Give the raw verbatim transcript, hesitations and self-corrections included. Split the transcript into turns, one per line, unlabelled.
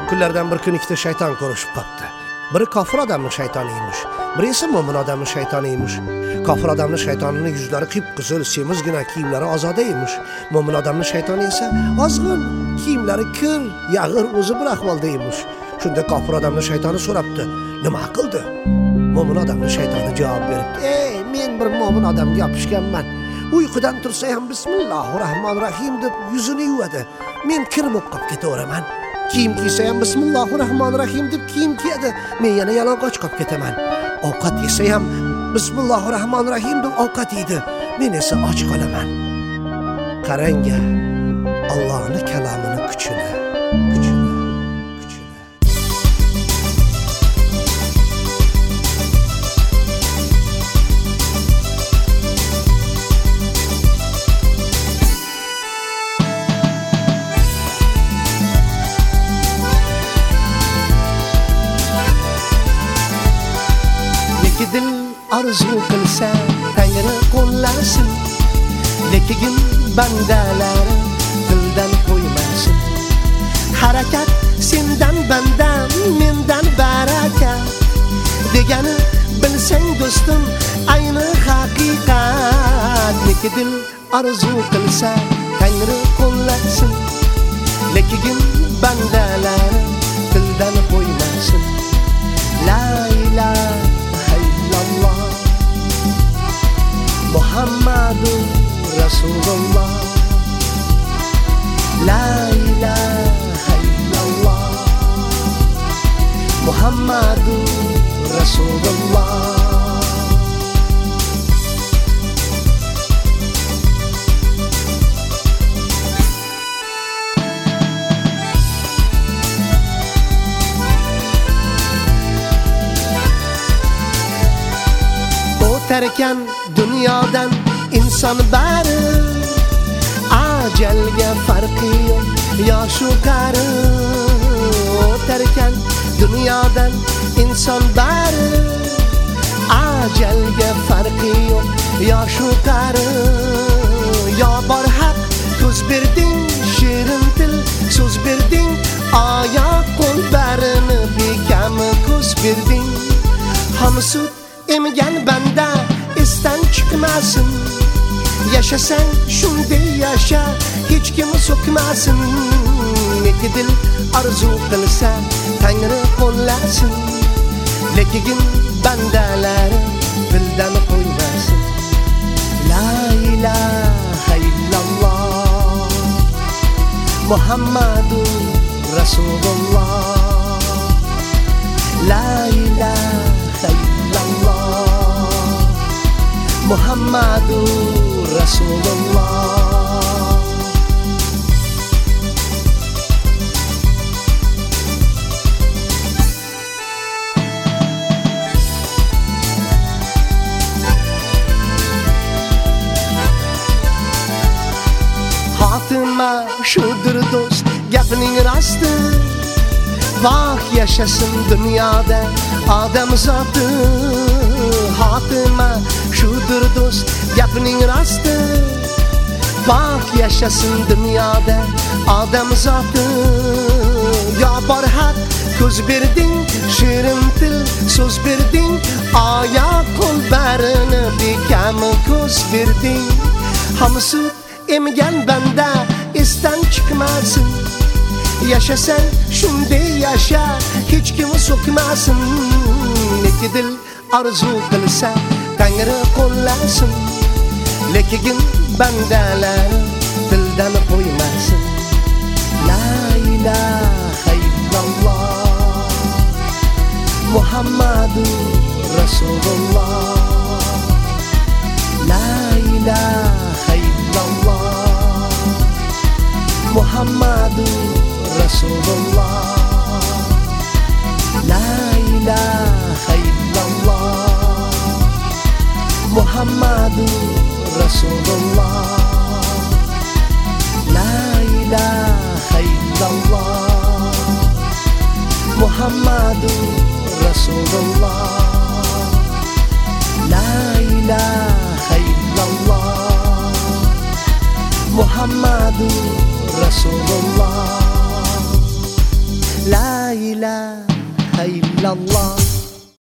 Kunlardan bir kun ikkita shayton ko'rishib qopti. Biri kofir odamning shaytoniymiş, biri esa mo'min odamning shaytoniymiş. Kofir odamning shaytonining yuzlari qip-qizil, semizgina, kiyimlari ozoda emish. Mo'min odamning shaytoni esa ozg'in, kiyimlari kir, yag'ir, o'zi bir ahvolda emish. Shunda kofir odamning shaytoni so'rabdi: "Nima qildi?" Mo'min odamning shaytoni javob beribdi: "Ey, men bir mo'min odamga yopishganman. Uyqudan tursa ham Bismillahirrohmanirrohim deb yuzini yuvadi. Men kir bo'lib qolib ketaveraman. Kiyim kiysa ham Bismillahirrohmanirrohim deb kiyim kiyadi. Men yana yalang'och qolib ketaman. Ovqat yesa ham Bismillahirrohmanirrohim deb ovqat yeydi. Men esa och qolaman." Qarang-a, Allohning kalomini kuchini, kuchini, kuchini. Dil arzu qilsa Tangri qo'llasin, lekin bandalari dildan qo'ymasin. Harakat sendan bandam, mendan baraka degani bilsang do'stim ayni haqiqat. Lekin dil arzu qilsa Tangri qo'llasin, lekin bandalari dildan qo'ymasin. La ilaha illallah Muhammadur Rasulullah. La ilaha illallah Muhammadur Rasulullah. O'tarkan dunyodan inson bari, ajalga farqi yo'q yoshu qari. O'tarkan dunyodan inson bari, ajalga farqi yo'q yoshu qari. Yo bor haq ko'z berding, shirin til so'z berding, oyoq qo'l barini bekam ko'z berding. Hamsut emgan banda esdan chiqmasin. Yashasang shunday yasha, hech kim so'kmasin. Lekin dil arzu qilsa Tangri qo'llasin, lekin bandalari dildan qo'ymasin. La ilaha illallah Muhammadur Rasulullah. La ilaha illallah Muhammadur Rasulullah. Xotima shudir do'st, gapining rosti. Voh yashasin dunyoda odam zoti. Xotima shudir do'st, gapining rosti. Voh yashasin dunyoda odam zoti. Yo bor haq ko'z berding, shirin til so'z berding, oyoq qo'l barini bekam ko'z berding. Hamsut emgan banda esdan chiqmasin. Yashasang shunday yasha, hech kim so'kmasin. Lekin dil arzu qilsa Tangri qo'llasin, lekin bandalar dildan qo'ymasin. La ilaha illallah Muhammadur Rasulullah. La ilaha illallah Muhammadur Rasulullah. La ilaha illallah Muhammadur Rasulullah. La ilaha illallah Muhammadur Rasulullah. La ilaha illallah Muhammadur Rasulullah. La ilahe illallah.